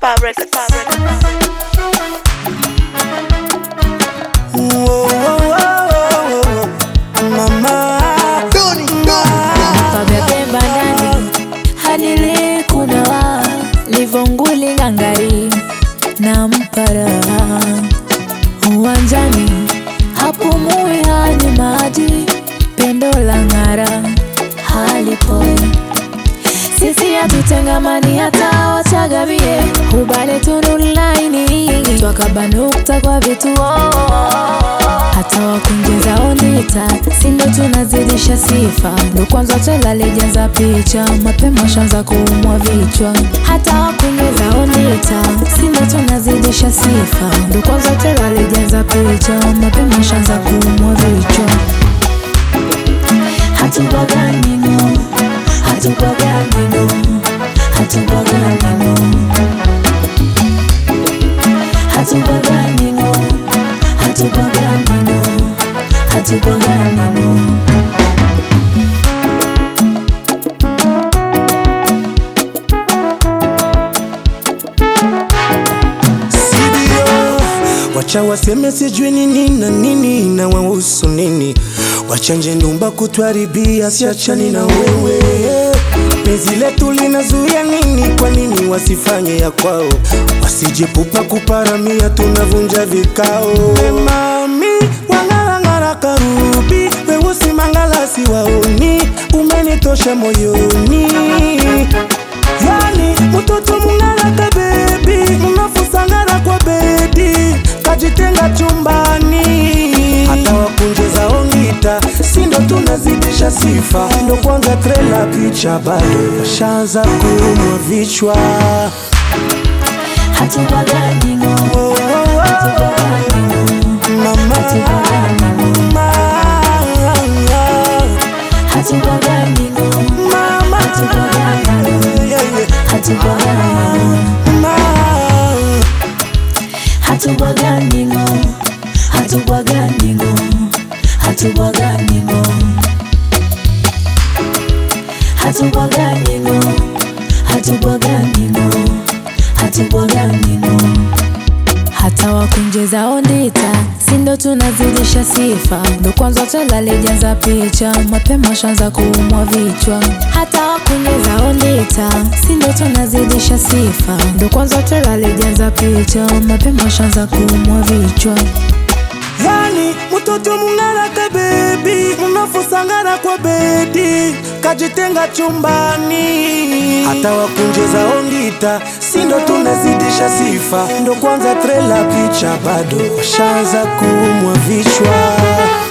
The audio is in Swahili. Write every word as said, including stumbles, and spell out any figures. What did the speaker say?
Fabric, fabric, fabric. Whoa, whoa, whoa, whoa. Mama Doni Fabric bandani hadili kunawa livonguli ngangari na mpara uwanjani hapo mui hani maji pendo la ngara halipoi sisi hatutengamani hata wachagavie ubale tunulaini twakabanukta kwa vituo hata wakunjeza onita sindo tunazidisha sifa ndo kwanza tela lejanza picha mapema shanza kuumwa vichwa hata wakunjeza onita sindo tunazidisha sifa ndo kwanza tela lejanza picha mapema shanza kuumwa vichwa hatubagani no hatubagani no hatubagani no hatubagani no hatubagani no hatubagani no wacha waseme sijui nini na nini na wahusu nini wachanje ndumba kutuharibia siachani na wewe penzi letu linazuia nini kwa nini wasifanye ya kwao wasijepupa kuparamia tunavunja vikao we mami wangarangara karubi weusi mangalasi waoni umenitosha moyoni yani mtoto mungaraka baby mnafusangara kwa bedi kajitenga chumbani hata wakunjeza ongita sindo tunazidisha sifa ndo kwanza trela picha bado washaanza kuumwa vichwa hatubagani no hatubagani no mama hatubagani no mama hatubagani no hatubagani no hatubagani no hatubagani no hatubagani no hatubagani no hatubagani no hatubagani no hata wakunjeza ondita sindo tunazidisha sifa ndo kwanza tela lejanza picha mapema shanza kuumwa vichwa hata wakunjeza ondita sindo tunazidisha sifa ndo kwanza tela lejanza picha mapema shanza kuumwa vichwa yani mtoto mungaraka baby mnafusangara kwa bedi kajitenga chumbani hata wakunjeza ongita sindo tunazidisha sifa ndo kwanza trela picha bado washaanza kuumwa vichwa